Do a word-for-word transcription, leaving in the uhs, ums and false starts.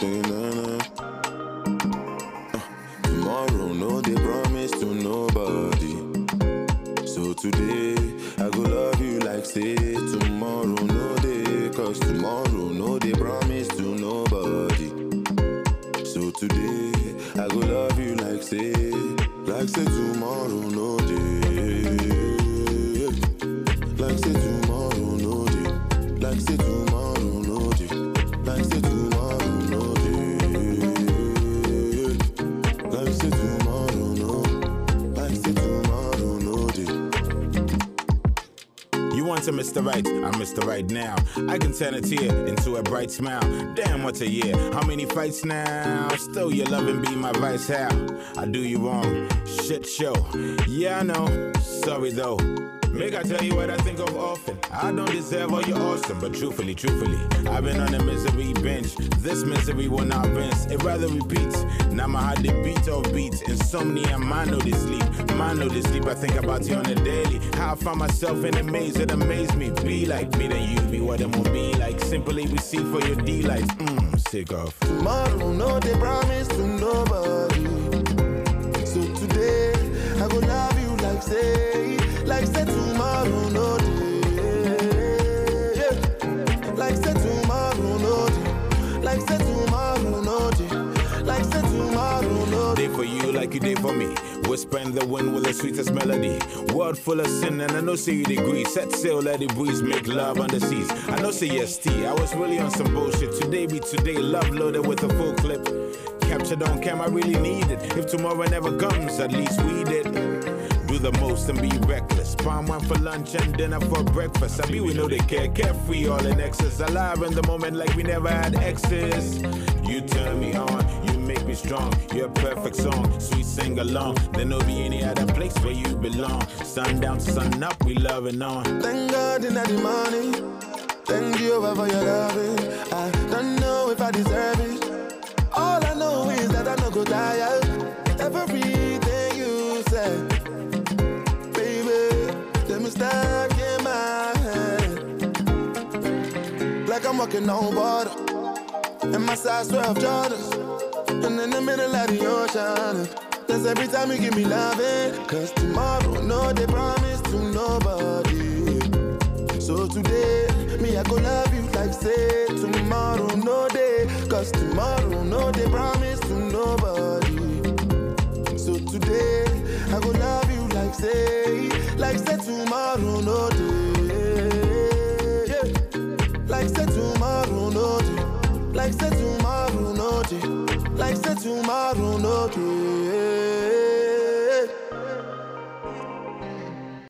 sing na na. Tomorrow, no, they promise to nobody. So today, I go love you like say tomorrow, no day. Cause tomorrow, no, they promise to nobody. So today, I go love you like say, like say tomorrow, no day. Like say tomorrow, no day. Like say tomorrow, no day. Like say tomorrow, no day. Like say tomorrow, no. Like say tomorrow, no day. You want to Mister Right, I'm Mister Right now. I can turn a tear into a bright smile. Damn, what a year, how many fights now? Still your loving be my vice, how? I do you wrong, shit show. Yeah, I know, sorry though. Make I tell you what I think of often. I don't deserve all your awesome, but truthfully, truthfully, I've been on a misery bench. This misery will not rinse, it rather repeats. Now my heart they beat off beats. Insomnia, man know they sleep. Man know they sleep, I think about you on a daily. How I find myself in a maze, it amaze me. Be like me, then you be what I'm gonna be like. Simply receive for your delights. Mmm, sick of. Tomorrow, no, they promise to nobody. So today, I go love you like say, like say tomorrow, no day. Like say tomorrow, no day. Like say tomorrow, no day. Like say tomorrow, no day. Day for you like you did for me. Whisper in the wind with the sweetest melody. World full of sin and I know say you agree. Set sail, let it breeze, make love on the seas. I know say yes, T. I was really on some bullshit. Today be today, love loaded with a full clip. Captured on cam, I really need it. If tomorrow never comes, at least we did. Do the most and be reckless. Palm one for lunch and dinner for breakfast. I be we know they care, carefree, all in excess. Alive in the moment like we never had exes. You turn me on, you make me strong. You're a perfect song, sweet sing along. There no be any other place where you belong. Sun down to sun up, we loving on. Thank God in the morning. Thank you for your loving. I don't know if I deserve it. All I know is that I no go tired. Everything you said, baby, let me stuck in my head. Like I'm walking on water, and my size twelve Jordans, and in the middle of the ocean. That's every time you give me loving. Cause tomorrow, no, they promise to nobody. So today, me, I go love you like say tomorrow, no day. Cause tomorrow, no, they promise to nobody. So today, I go love you like say, like say tomorrow, no day. Yeah. Like say tomorrow, no day. Like say tomorrow, no day. Like say tomorrow, no day.